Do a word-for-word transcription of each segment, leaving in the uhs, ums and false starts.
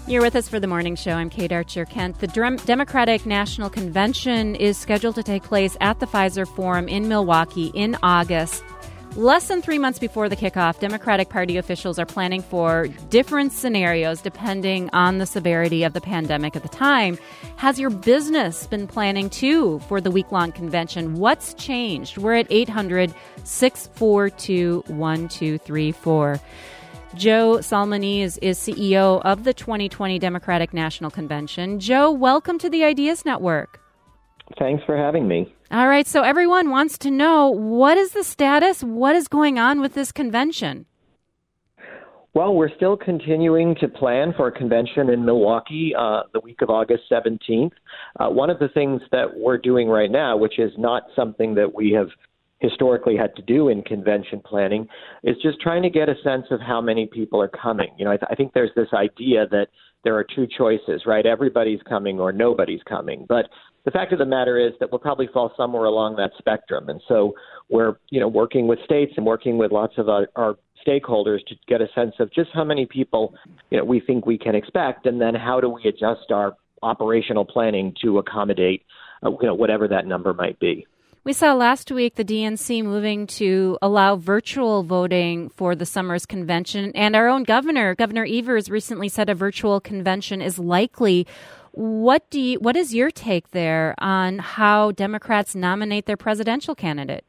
You're with us for the morning show. I'm Kate Archer-Kent. The Dem- Democratic National Convention is scheduled to take place at the Pfizer Forum in Milwaukee in August. Less than three months before the kickoff, Democratic Party officials are planning for different scenarios depending on the severity of the pandemic at the time. Has your business been planning too for the week-long convention? What's changed? We're at eight hundred, six four two, one two three four. Joe Salmonese is C E O of the twenty twenty Democratic National Convention. Joe, welcome to the Ideas Network. Thanks for having me. All right, so everyone wants to know, what is the status? What is going on with this convention? Well, we're still continuing to plan for a convention in Milwaukee uh, the week of August seventeenth. Uh, one of the things that we're doing right now, which is not something that we have historically had to do in convention planning, is just trying to get a sense of how many people are coming. You know, I, th- I think there's this idea that there are two choices, right? Everybody's coming or nobody's coming. But the fact of the matter is that we'll probably fall somewhere along that spectrum. And so we're, you know, working with states and working with lots of our, our stakeholders to get a sense of just how many people, you know, we think we can expect, and then how do we adjust our operational planning to accommodate, uh, you know, whatever that number might be. We saw last week the D N C moving to allow virtual voting for the summer's convention, and our own governor, Governor Evers, recently said a virtual convention is likely. What do you, what is your take there on how Democrats nominate their presidential candidate?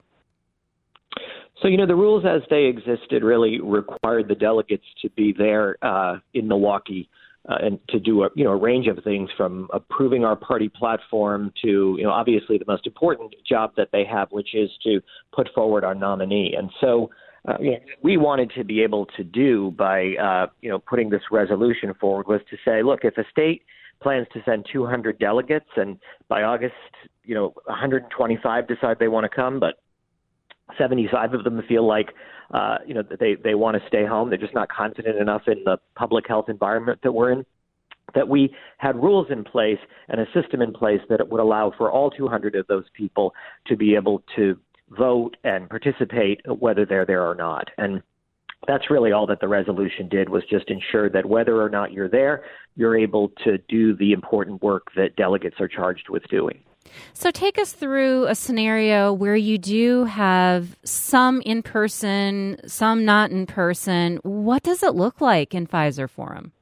So, you know, the rules as they existed really required the delegates to be there uh, in Milwaukee uh, and to do a, you know, a range of things, from approving our party platform to, you know, obviously the most important job that they have, which is to put forward our nominee. And so uh, you know, we wanted to be able to do by, uh, you know, putting this resolution forward was to say, look, if a state plans to send two hundred delegates and by August, you know, one hundred twenty-five decide they want to come, but seventy-five of them feel like, uh, you know, that they, they want to stay home. They're just not confident enough in the public health environment that we're in, that we had rules in place and a system in place that would allow for all two hundred of those people to be able to vote and participate, whether they're there or not. And that's really all that the resolution did, was just ensure that whether or not you're there, you're able to do the important work that delegates are charged with doing. So take us through a scenario where you do have some in person, some not in person. What does it look like in Pfizer Forum?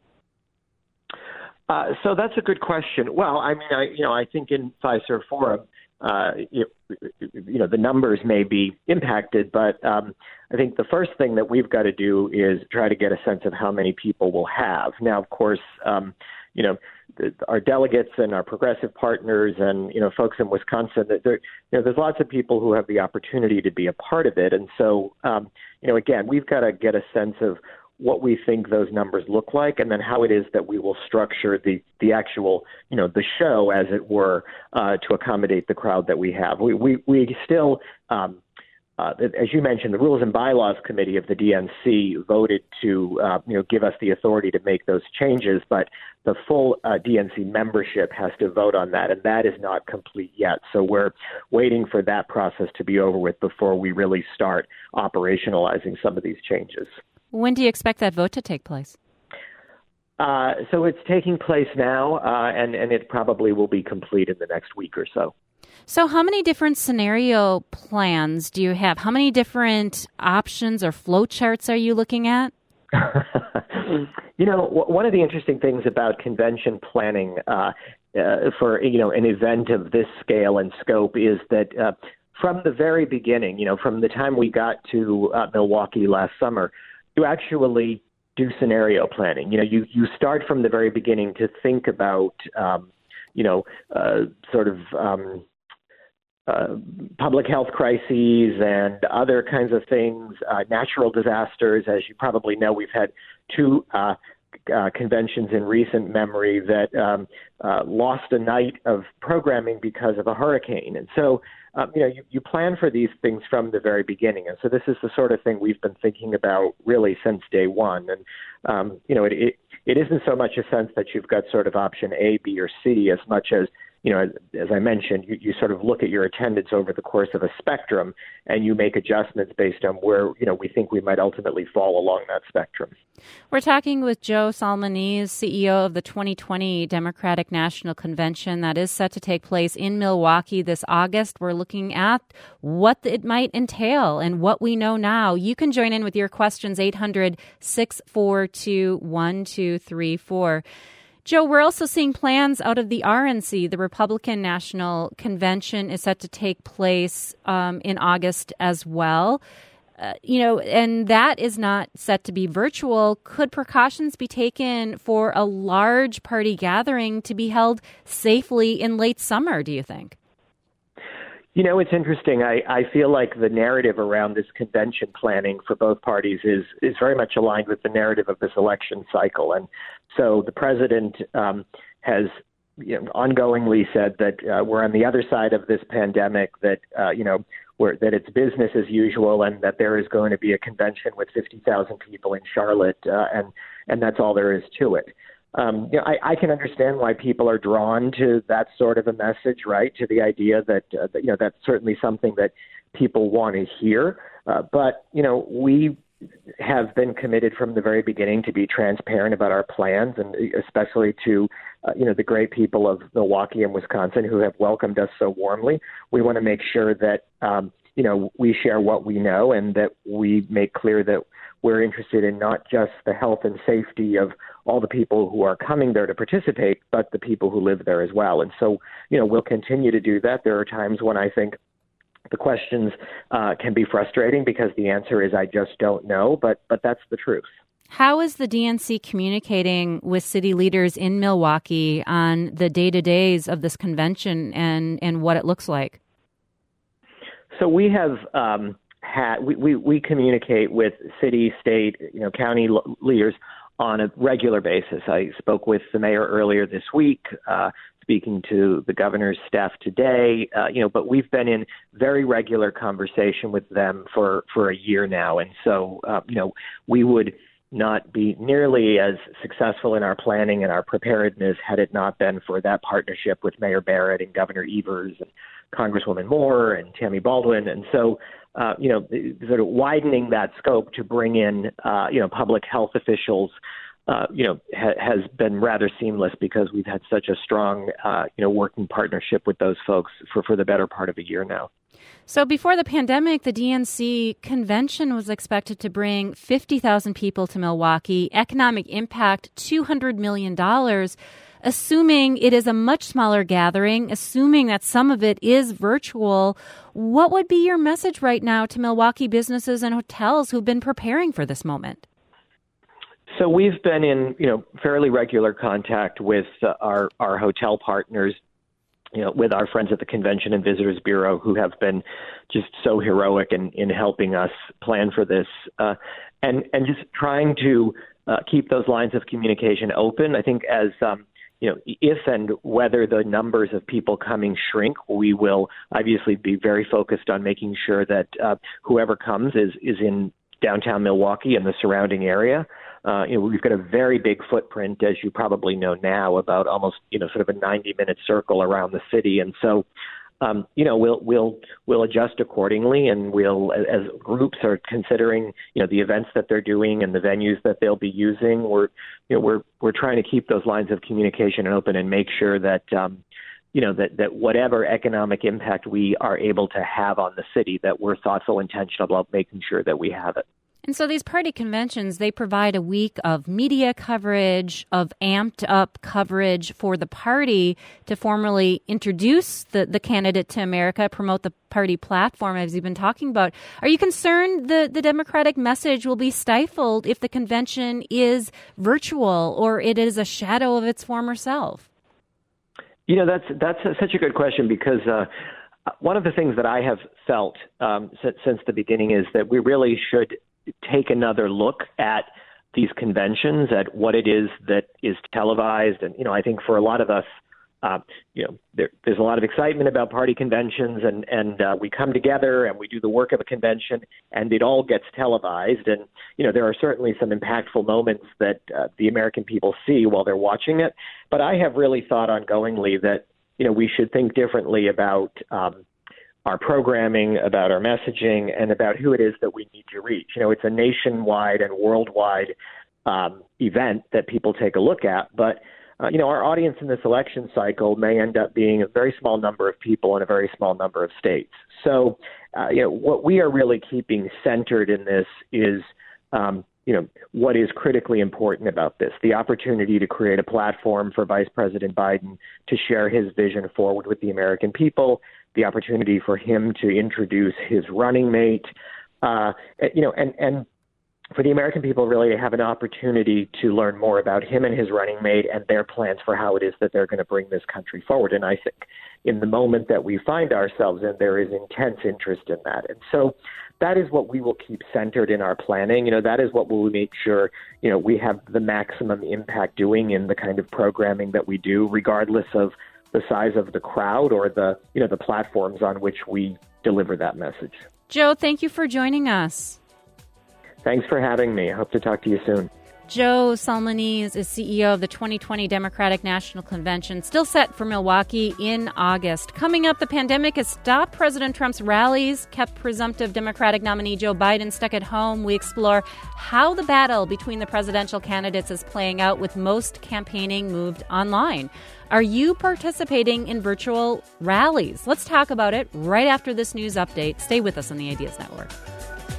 Uh, so that's a good question. Well, I mean, I, you know, I think in Pfizer Forum, uh, you, you know, the numbers may be impacted, but um, I think the first thing that we've got to do is try to get a sense of how many people we'll have. Now, of course, um, you know, the, our delegates and our progressive partners and, you know, folks in Wisconsin, there, you know, there's lots of people who have the opportunity to be a part of it. And so, um, you know, again, we've got to get a sense of what we think those numbers look like, and then how it is that we will structure the, the actual, you know, the show, as it were, uh, to accommodate the crowd that we have. We, we, we still, um, uh, as you mentioned, the Rules and Bylaws Committee of the D N C voted to, uh, you know, give us the authority to make those changes, but the full uh, D N C membership has to vote on that, and that is not complete yet. So we're waiting for that process to be over with before we really start operationalizing some of these changes. When do you expect that vote to take place? Uh, so it's taking place now, uh, and, and it probably will be complete in the next week or so. So how many different scenario plans do you have? How many different options or flow charts are you looking at? You know, w- one of the interesting things about convention planning uh, uh, for, you know, an event of this scale and scope is that uh, from the very beginning, you know, from the time we got to uh, Milwaukee last summer, you actually do scenario planning. You know, you, you start from the very beginning to think about, um, you know, uh, sort of um, uh, public health crises and other kinds of things, uh, natural disasters. As you probably know, we've had two uh, uh, conventions in recent memory that um, uh, lost a night of programming because of a hurricane. And so, Um, you know, you, you plan for these things from the very beginning. And so this is the sort of thing we've been thinking about really since day one. And, um, you know, it, it, it isn't so much a sense that you've got sort of option A, B, or C, as much as you know, as, as I mentioned, you, you sort of look at your attendance over the course of a spectrum, and you make adjustments based on where, you know, we think we might ultimately fall along that spectrum. We're talking with Joe Salmonese, C E O of the twenty twenty Democratic National Convention that is set to take place in Milwaukee this August. We're looking at what it might entail and what we know now. You can join in with your questions, eight hundred, six four two, one two three four. Joe, we're also seeing plans out of the R N C. The Republican National Convention is set to take place um, in August as well. Uh, you know, and that is not set to be virtual. Could precautions be taken for a large party gathering to be held safely in late summer, do you think? You know, it's interesting. I, I feel like the narrative around this convention planning for both parties is, is very much aligned with the narrative of this election cycle. And so the president um, has you know, ongoingly said that uh, we're on the other side of this pandemic, that, uh, you know, Where, that it's business as usual, and that there is going to be a convention with fifty thousand people in Charlotte, uh, and and that's all there is to it. Um, you know, I, I can understand why people are drawn to that sort of a message, right? To the idea that, uh, that you know that's certainly something that people want to hear. Uh, but you know, we have been committed from the very beginning to be transparent about our plans, and especially to uh, you know the great people of Milwaukee and Wisconsin who have welcomed us so warmly. We want to make sure that um, you know we share what we know, and that we make clear that we're interested in not just the health and safety of all the people who are coming there to participate, but the people who live there as well. And so, you know, we'll continue to do that. There are times when I think the questions uh, can be frustrating because the answer is I just don't know, but but that's the truth. How is the D N C communicating with city leaders in Milwaukee on the day-to-days of this convention and, and what it looks like? So we have um, had we, we, we communicate with city, state, you know, county l- leaders on a regular basis. I spoke with the mayor earlier this week, uh, speaking to the governor's staff today, uh, you know, but we've been in very regular conversation with them for, for a year now. And so, uh, you know, we would not be nearly as successful in our planning and our preparedness had it not been for that partnership with Mayor Barrett and Governor Evers and Congresswoman Moore and Tammy Baldwin. And so, uh, you know, sort of widening that scope to bring in, uh, you know, public health officials, uh, you know, ha- has been rather seamless because we've had such a strong, uh, you know, working partnership with those folks for, for the better part of a year now. So before the pandemic, the D N C convention was expected to bring fifty thousand people to Milwaukee, economic impact two hundred million dollars. Assuming it is a much smaller gathering, assuming that some of it is virtual, what would be your message right now to Milwaukee businesses and hotels who've been preparing for this moment? So we've been in, you know, fairly regular contact with uh, our, our hotel partners, you know, with our friends at the Convention and Visitors Bureau, who have been just so heroic in, in helping us plan for this, uh, and, and just trying to uh, keep those lines of communication open. I think as um, you know, if and whether the numbers of people coming shrink, we will obviously be very focused on making sure that uh, whoever comes is, is in downtown Milwaukee and the surrounding area. Uh, you know, we've got a very big footprint, as you probably know now, about almost, you know, sort of a ninety minute circle around the city. And so, um, you know, we'll, we'll, we'll adjust accordingly, and we'll, as groups are considering, you know, the events that they're doing and the venues that they'll be using, we're, you know, we're, we're trying to keep those lines of communication open and make sure that, um, you know, that, that whatever economic impact we are able to have on the city, that we're thoughtful, intentional about making sure that we have it. And so these party conventions, they provide a week of media coverage, of amped up coverage for the party to formally introduce the, the candidate to America, promote the party platform, as you've been talking about. Are you concerned the, the Democratic message will be stifled if the convention is virtual or it is a shadow of its former self? You know, that's that's a, such a good question, because uh, one of the things that I have felt um, since, since the beginning is that we really should take another look at these conventions, at what it is that is televised. And, you know, I think for a lot of us, uh, you know, there, there's a lot of excitement about party conventions, and, and uh, we come together and we do the work of a convention, and it all gets televised. And, you know, there are certainly some impactful moments that uh, the American people see while they're watching it. But I have really thought ongoingly that, you know, we should think differently about um, our programming, about our messaging, and about who it is that we need to reach. You know, it's a nationwide and worldwide um, event that people take a look at, but Uh, you know, our audience in this election cycle may end up being a very small number of people in a very small number of states. So, uh, you know, what we are really keeping centered in this is, um, you know, what is critically important about this, the opportunity to create a platform for Vice President Biden to share his vision forward with the American people, the opportunity for him to introduce his running mate, uh, you know, and, and for the American people really to have an opportunity to learn more about him and his running mate and their plans for how it is that they're going to bring this country forward. And I think in the moment that we find ourselves in, there is intense interest in that. And so that is what we will keep centered in our planning. You know, that is what we'll make sure, you know, we have the maximum impact doing in the kind of programming that we do, regardless of the size of the crowd or the, you know, the platforms on which we deliver that message. Joe, thank you for joining us. Thanks for having me. I hope to talk to you soon. Joe Salmonese is C E O of the twenty twenty Democratic National Convention, still set for Milwaukee in August. Coming up, the pandemic has stopped President Trump's rallies, kept presumptive Democratic nominee Joe Biden stuck at home. We explore how the battle between the presidential candidates is playing out, with most campaigning moved online. Are you participating in virtual rallies? Let's talk about it right after this news update. Stay with us on the Ideas Network.